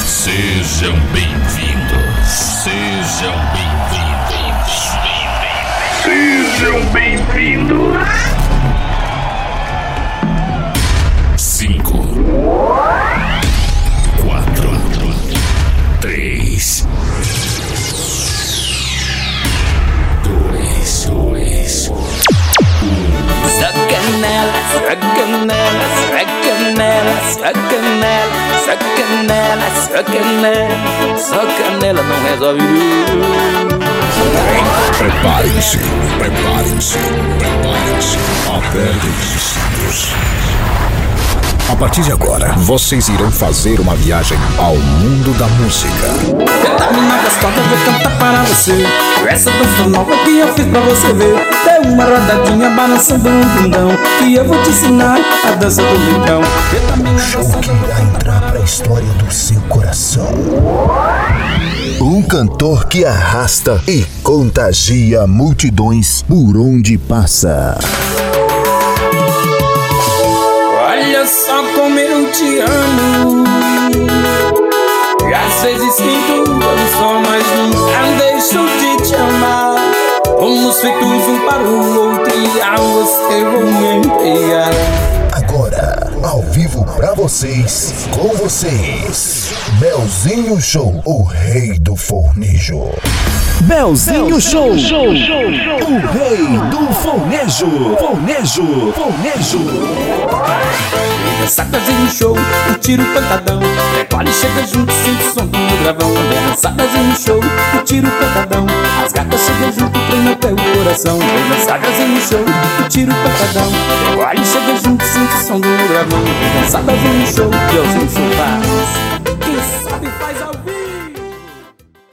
Sejam bem-vindos. Sejam bem-vindos. Sejam bem-vindos. 5, 4, 3, 2, 1. Sacanela, sacanela, sacanela, sacanela, sacanela, sacanela, sacanela não resolve. Preparem-se, preparem-se, preparem-se. Apertem os cintos. A partir de agora, vocês irão fazer uma viagem ao mundo da música. Vitamina gostosa, vou cantar para você. Essa dança nova que eu fiz pra você ver. Dê uma rodadinha balançando um bundão, que eu vou te ensinar a dança do leitão. Show que irá entrar pra história do seu coração. Um cantor que arrasta e contagia multidões por onde passa. Olha só como eu te amo. E às vezes sinto eu só, mas nunca deixo de te amar. Fomos feitos um para o outro e a você vou me entregar. Agora, ao vivo pra vocês, com vocês, Belzinho Show, o rei do fornejo. Belzinho Show, o rei do fornejo, fornejo, fornejo. Dançadas em um show, curtir o pancadão. Prepare e chega junto, sente o som do gravão. Dançadas em um show, curtir o pancadão. As gatas chegam junto, treina até o coração. Dançadas em um show, curtir o pancadão. Prepare e chega junto, sente o som do gravão. Dançadas em um show, Deus em um show.